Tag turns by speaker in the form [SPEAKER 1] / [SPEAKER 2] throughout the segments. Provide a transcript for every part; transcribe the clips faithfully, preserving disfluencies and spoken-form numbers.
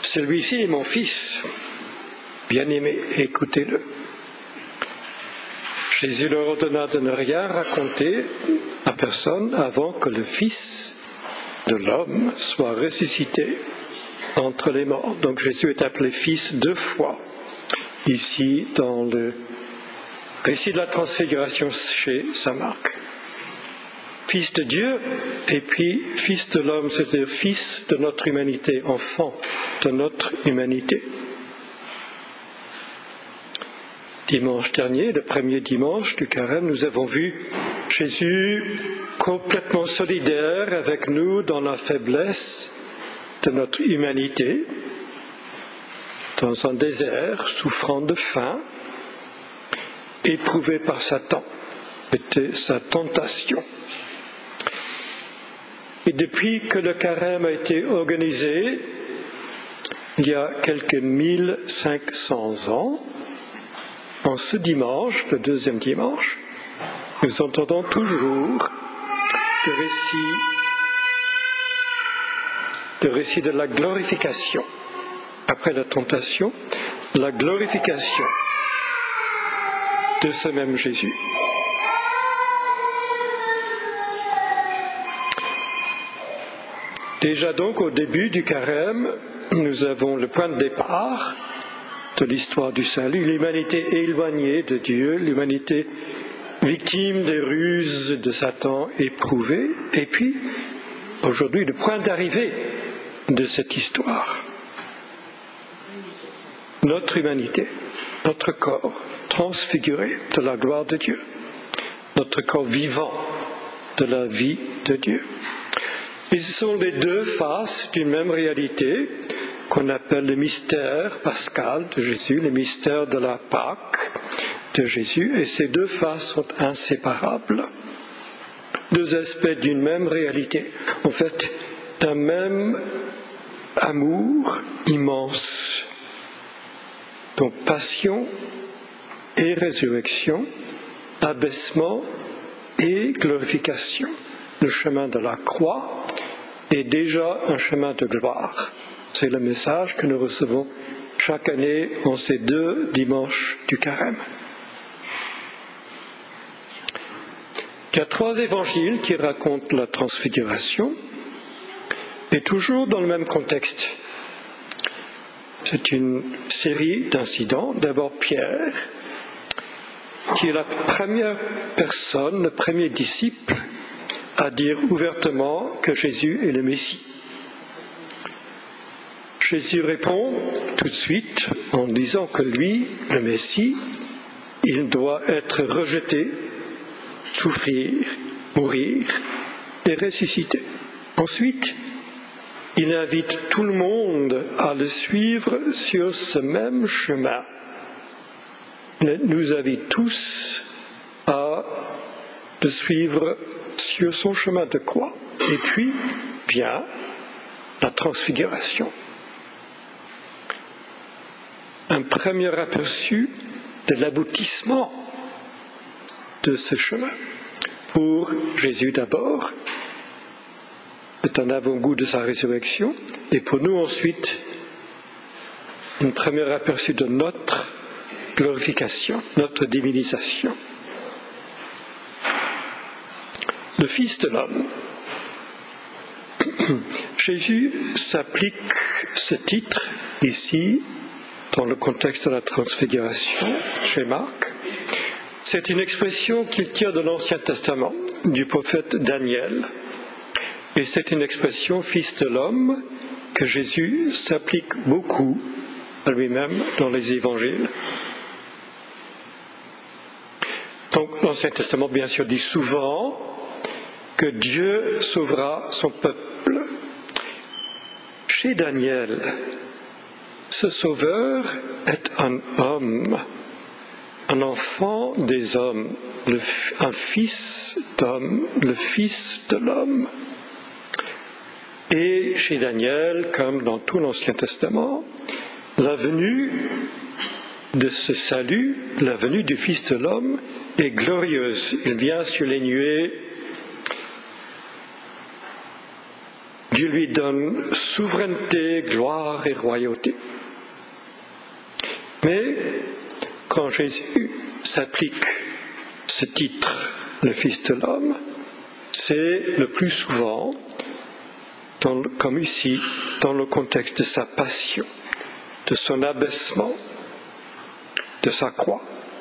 [SPEAKER 1] celui-ci est mon fils, bien-aimé, écoutez-le. Jésus leur ordonna de ne rien raconter à personne avant que le Fils de l'homme soit ressuscité entre les morts. Donc Jésus est appelé Fils deux fois, ici dans le récit de la transfiguration chez saint Marc. Fils de Dieu et puis Fils de l'homme, c'est-à-dire Fils de notre humanité, enfant de notre humanité. Dimanche dernier, le premier dimanche du carême, nous avons vu Jésus complètement solidaire avec nous dans la faiblesse de notre humanité, dans un désert, souffrant de faim, éprouvé par Satan. C'était sa tentation. Et depuis que le carême a été organisé, il y a quelques mille cinq cents ans, en ce dimanche, le deuxième dimanche, nous entendons toujours le récit, le récit de la glorification. Après la tentation, la glorification de ce même Jésus. Déjà donc au début du carême, nous avons le point de départ de l'histoire du salut, l'humanité éloignée de Dieu, l'humanité victime des ruses de Satan éprouvée, et puis aujourd'hui le point d'arrivée de cette histoire. Notre humanité, notre corps transfiguré de la gloire de Dieu, notre corps vivant de la vie de Dieu. Et ce sont les deux faces d'une même réalité qu'on appelle le mystère pascal de Jésus, le mystère de la Pâque de Jésus, et ces deux faces sont inséparables. Deux aspects d'une même réalité, en fait, d'un même amour immense. Donc passion et résurrection, abaissement et glorification. Le chemin de la croix est déjà un chemin de gloire. C'est le message que nous recevons chaque année en ces deux dimanches du carême. Il y a trois évangiles qui racontent la transfiguration, et toujours dans le même contexte. C'est une série d'incidents. D'abord Pierre, qui est la première personne, le premier disciple, à dire ouvertement que Jésus est le Messie. Jésus répond tout de suite en disant que lui, le Messie, il doit être rejeté, souffrir, mourir et ressusciter. Ensuite, il invite tout le monde à le suivre sur ce même chemin. Il nous invite tous à le suivre sur son chemin de croix. Et puis vient la transfiguration. Un premier aperçu de l'aboutissement de ce chemin. Pour Jésus d'abord, c'est un avant-goût de sa résurrection, et pour nous ensuite, un premier aperçu de notre glorification, notre divinisation. Le Fils de l'homme. Jésus s'applique ce titre ici dans le contexte de la transfiguration chez Marc. C'est une expression qu'il tire de l'Ancien Testament, du prophète Daniel. Et c'est une expression Fils de l'homme que Jésus s'applique beaucoup à lui-même dans les évangiles. Donc l'Ancien Testament bien sûr dit souvent que Dieu sauvera son peuple. Chez Daniel, ce sauveur est un homme, un enfant des hommes, le, un fils d'homme, le fils de l'homme. Et chez Daniel, comme dans tout l'Ancien Testament, la venue de ce salut, la venue du Fils de l'homme est glorieuse. Il vient sur les nuées Dieu lui donne souveraineté, gloire et royauté. Mais quand Jésus s'applique ce titre, le Fils de l'homme, c'est le plus souvent, dans, comme ici, dans le contexte de sa passion, de son abaissement, de sa croix.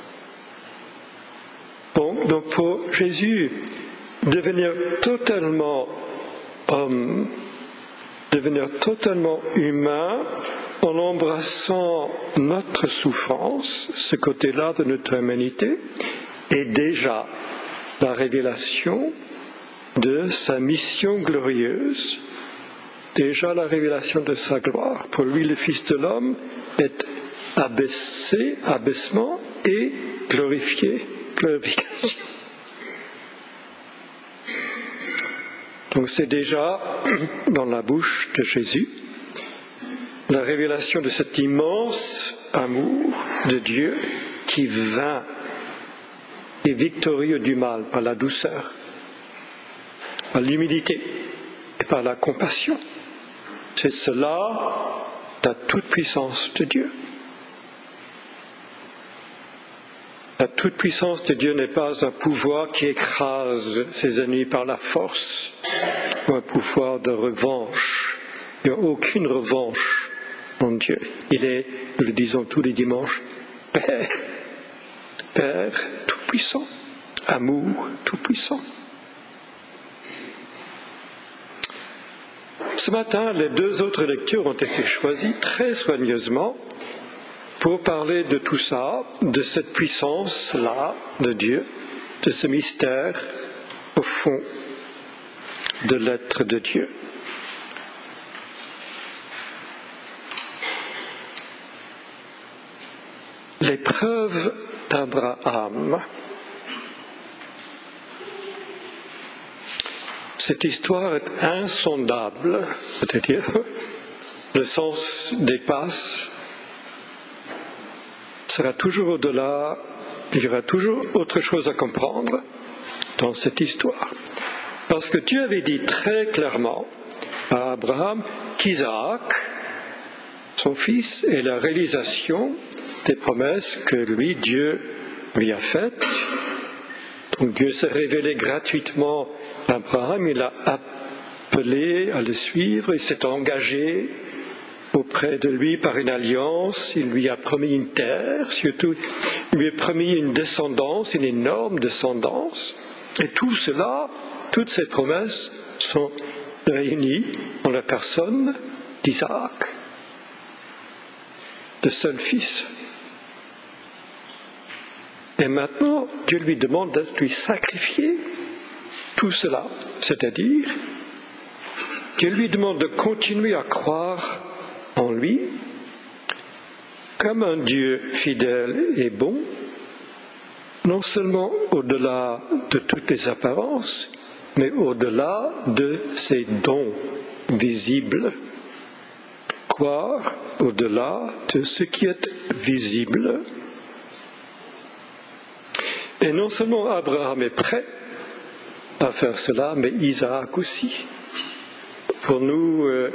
[SPEAKER 1] Bon, donc pour Jésus, devenir totalement homme, devenir totalement humain, en embrassant notre souffrance, ce côté-là de notre humanité, est déjà la révélation de sa mission glorieuse, déjà la révélation de sa gloire. Pour lui, le Fils de l'homme est abaissé, abaissement et glorifié, glorification. Donc c'est déjà dans la bouche de Jésus la révélation de cet immense amour de Dieu qui vainc et victorieux du mal par la douceur, par l'humilité et par la compassion. C'est cela la toute-puissance de Dieu. La toute-puissance de Dieu n'est pas un pouvoir qui écrase ses ennemis par la force, ou un pouvoir de revanche. Il n'y a aucune revanche en Dieu. Il est, nous le disons tous les dimanches, Père, Père tout-puissant, amour tout-puissant. Ce matin, les deux autres lectures ont été choisies très soigneusement pour parler de tout ça, de cette puissance-là de Dieu, de ce mystère au fond de l'être de Dieu. L'épreuve d'Abraham. Cette histoire est insondable, c'est-à-dire le sens dépasse, sera toujours au-delà, il y aura toujours autre chose à comprendre dans cette histoire. Parce que Dieu avait dit très clairement à Abraham qu'Isaac, son fils, est la réalisation des promesses que lui, Dieu, lui a faites. Donc Dieu s'est révélé gratuitement à Abraham, il l'a appelé à le suivre, il s'est engagé auprès de lui par une alliance, il lui a promis une terre, surtout il lui a promis une descendance, une énorme descendance. Et tout cela, toutes ces promesses sont réunies en la personne d'Isaac, le seul fils. Et maintenant, Dieu lui demande de lui sacrifier tout cela, c'est-à-dire Dieu lui demande de continuer à croire en lui comme un Dieu fidèle et bon, non seulement au-delà de toutes les apparences, mais au-delà de ses dons visibles. Croire au-delà de ce qui est visible. Et non seulement Abraham est prêt à faire cela, mais Isaac aussi. Pour nous, euh,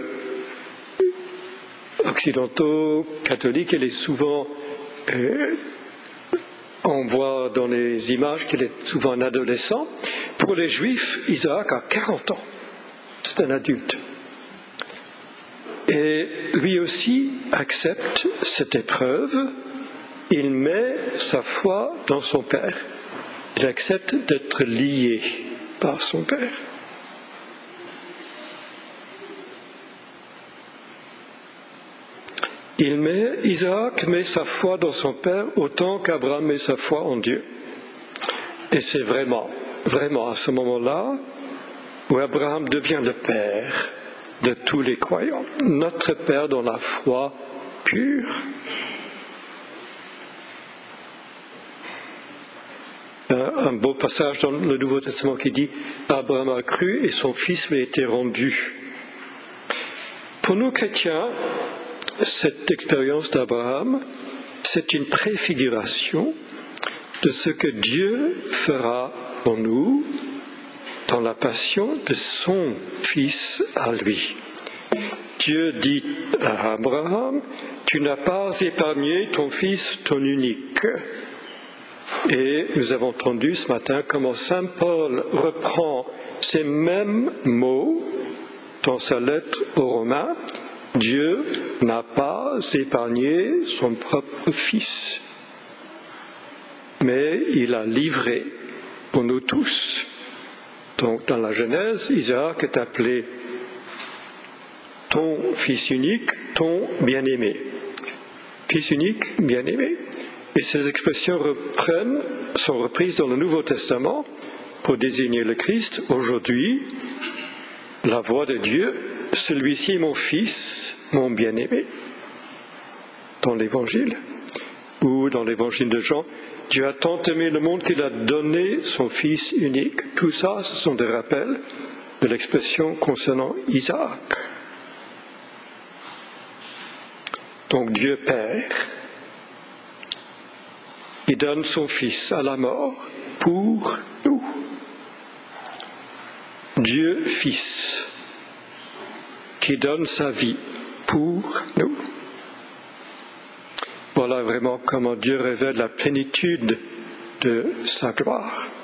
[SPEAKER 1] occidentaux, catholiques, elle est souvent, euh, on voit dans les images qu'il est souvent un adolescent. Pour les Juifs, Isaac a quarante ans. C'est un adulte. Et lui aussi accepte cette épreuve. Il met sa foi dans son Père. Il accepte d'être lié par son Père. Il met, Isaac met sa foi dans son Père autant qu'Abraham met sa foi en Dieu. Et c'est vraiment, vraiment à ce moment-là où Abraham devient le Père de tous les croyants, notre Père dans la foi pure. Un beau passage dans le Nouveau Testament qui dit « Abraham a cru et son fils lui a été rendu ». Pour nous chrétiens, cette expérience d'Abraham, c'est une préfiguration de ce que Dieu fera en nous dans la passion de son Fils à lui. Dieu dit à Abraham, tu n'as pas épargné ton Fils, ton unique. Et nous avons entendu ce matin comment Saint Paul reprend ces mêmes mots dans sa lettre aux Romains. Dieu n'a pas épargné son propre Fils, mais il a livré pour nous tous. Donc dans la Genèse, Isaac est appelé ton Fils unique, ton bien-aimé. Fils unique, bien-aimé. Et ces expressions reprennent, sont reprises dans le Nouveau Testament pour désigner le Christ. Aujourd'hui, la voix de Dieu, celui-ci est mon Fils, mon bien-aimé. Dans l'Évangile, ou dans l'Évangile de Jean, Dieu a tant aimé le monde qu'il a donné son Fils unique. Tout ça, ce sont des rappels de l'expression concernant Isaac. Donc Dieu Père, il donne son Fils à la mort pour nous. Dieu Fils, qui donne sa vie pour nous. Voilà vraiment comment Dieu révèle la plénitude de sa gloire.